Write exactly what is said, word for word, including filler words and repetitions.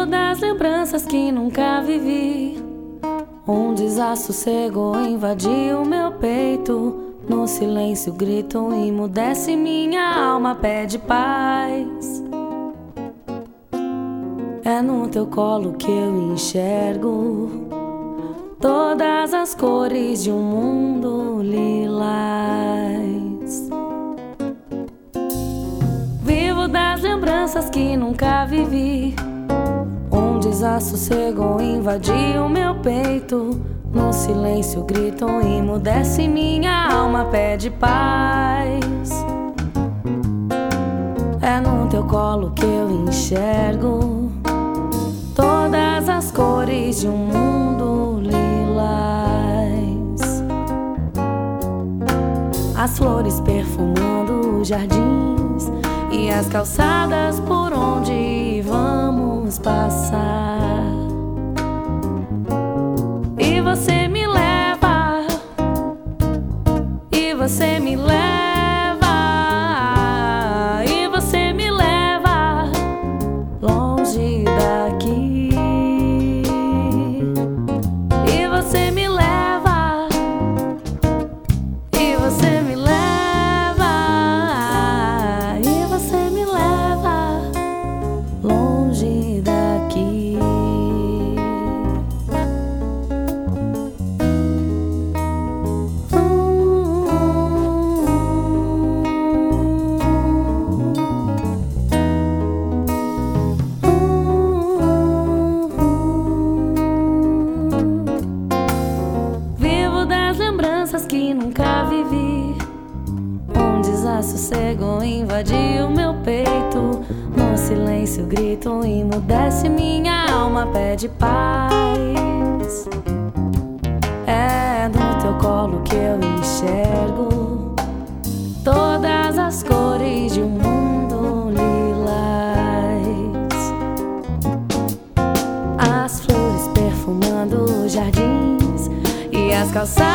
Vivo das lembranças que nunca vivi. Um desassossego invadiu meu peito. No silêncio grito, emudece minha alma, pede paz. É no teu colo que eu enxergo todas as cores de um mundo lilás. Vivo das lembranças que nunca vivi. Um desassossego invadiu meu peito. No silêncio grito, emudece minha alma, pede paz. É no teu colo que eu enxergo todas as cores de um mundo lilás. As flores perfumando os jardins e as calçadas por onde vamos passar. E você me leva, e você me leva, e você me leva longe daqui. E você me leva, e você me leva, e você me leva longe daqui. Que nunca vivi. Um desassossego invadiu meu peito. No silêncio grito, emudece minha alma, pede paz. É no teu colo que eu enxergo todas as cores de um mundo lilás. As flores perfumando os jardins e as calçadas